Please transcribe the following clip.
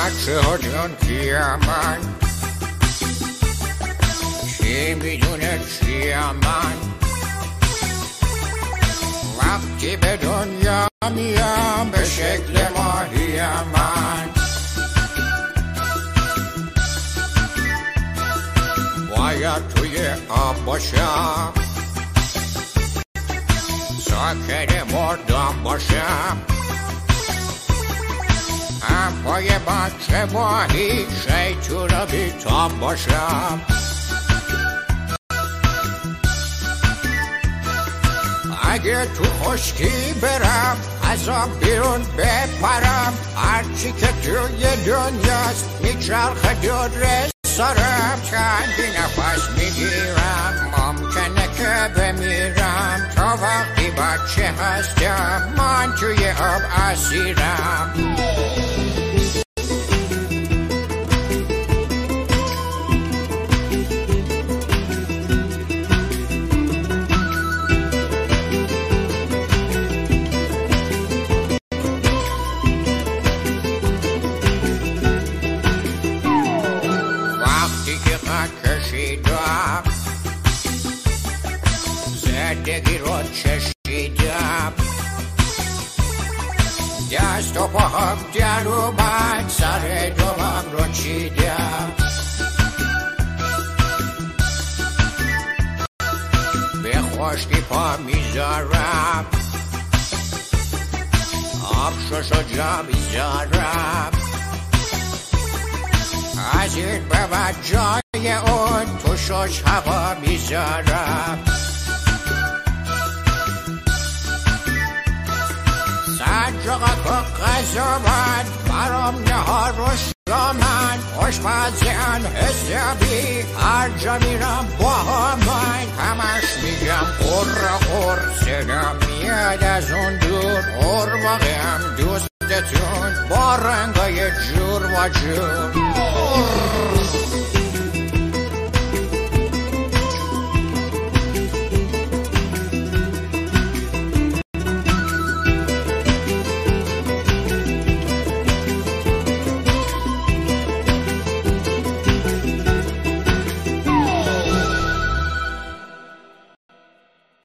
بچه ها جان کیم من، کی میدونه چیم من، وقتی به دنیا میم به شکل ماهیم من. باید توی آب باشم، ساکن مردم باشم، هم پای بچه ماهی شیطون بیتاب باشم. اگه تو خشکی برم از آب بیرون بپرم، هرچی که توی دنیاست میچرخه دور سرم. چندی نفس میگیرم ممکنه که بمیرم، تا وقتی بچه هستم من توی آب اسیرم. کشیدم زندگی رو چشیدم، دست و پاهم در اومد سر دوام رو چیدم. به خشکی پا میذارم، آب ششو جا میذارم، از این به بعد جای اون تو شش هوا میذارم. سنجاقا که غذا من برام نهار و شامن، خوشمزه‌ان حسابی هر جا میرم با من. همش میگم قر قر صدام میاد از اون دور، قرباقیم دوستتون با رنگای جور و جور.